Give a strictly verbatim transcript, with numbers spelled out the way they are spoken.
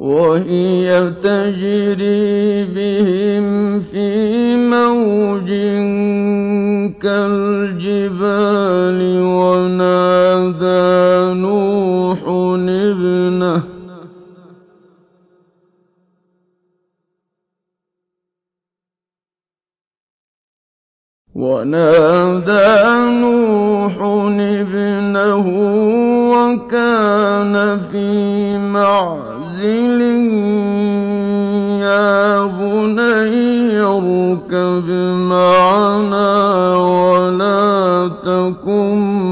وهي تجري بهم في موج كالجبال ونادى نوح ابنه ونادى نوح ابنه وكان في معزل يا بني اركب معنا ولا تكن